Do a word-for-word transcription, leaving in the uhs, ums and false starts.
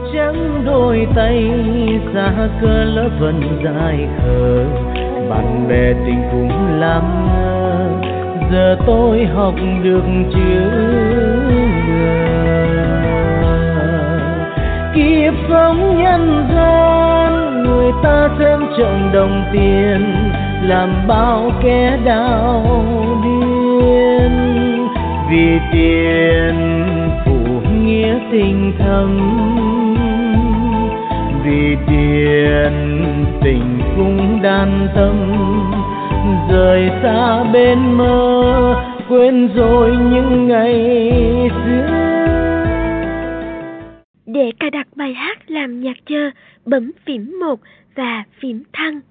trắng đôi tay, xa cơ lỡ vẫn dài khờ, bạn bè tình cũng làm ngơ, giờ tôi học được chữ ngờ. Kiếp sống nhân gian, người ta xem trọng đồng tiền, làm bao kẻ đau điên, vì tiền phủ nghĩa tình thâm, vì tiền tình cũng đan tâm, rời xa bên mơ, quên rồi những ngày xưa. Để cài đặt bài hát làm nhạc chờ, bấm phím một và phím thăng.